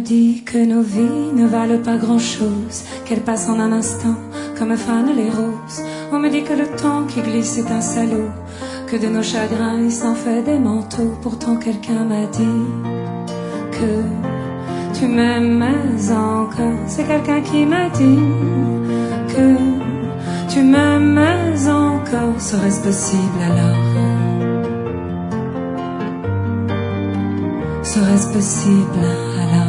dit que nos vies ne valent pas grand-chose, qu'elles passent en un instant comme fanent les roses. On me dit que le temps qui glisse est un salaud, que de nos chagrins il s'en fait des manteaux. Pourtant quelqu'un m'a dit que tu m'aimais encore. C'est quelqu'un qui m'a dit que tu m'aimais encore. Serait-ce possible alors? Serait-ce possible alors?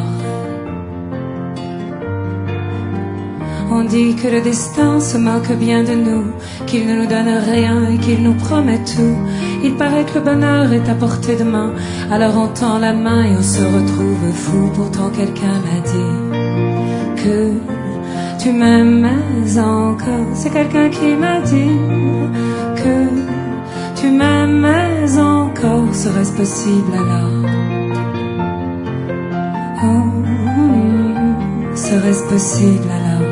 On dit que le destin se moque bien de nous, qu'il ne nous donne rien et qu'il nous promet tout. Il paraît que le bonheur est à portée de main, alors on tend la main et on se retrouve fou. Pourtant quelqu'un m'a dit que tu m'aimais encore. C'est quelqu'un qui m'a dit que tu m'aimais encore. Serait-ce possible alors? Serait-ce possible alors?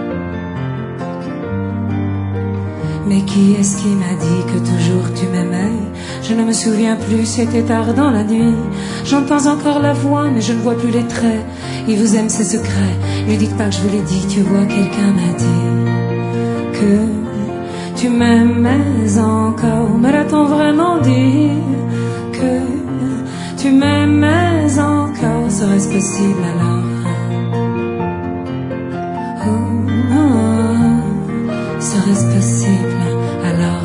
Mais qui est-ce qui m'a dit que toujours tu m'aimais? Je ne me souviens plus, c'était tard dans la nuit. J'entends encore la voix, mais je ne vois plus les traits. Il vous aime ses secrets, lui dites pas que je vous l'ai dit. Tu vois, quelqu'un m'a dit que tu m'aimais encore. Me l'a-t-on vraiment dit que tu m'aimais encore? Serait-ce possible alors? Serait-ce possible alors?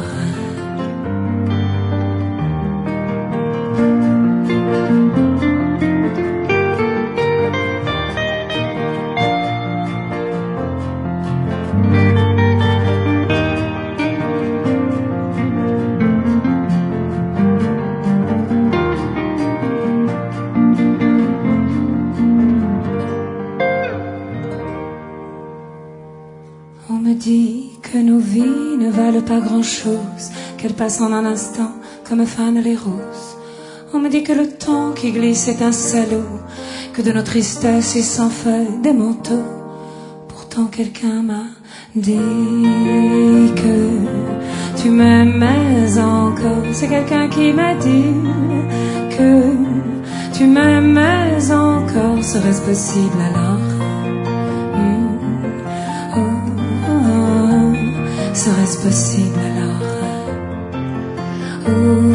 On me dit que nos vies ne valent pas grand-chose, qu'elles passent en un instant comme fanent les roses. On me dit que le temps qui glisse est un salaud, que de nos tristesses il s'en fait des manteaux. Pourtant quelqu'un m'a dit que tu m'aimais encore. C'est quelqu'un qui m'a dit que tu m'aimais encore. Serait-ce possible alors? Serait-ce possible alors?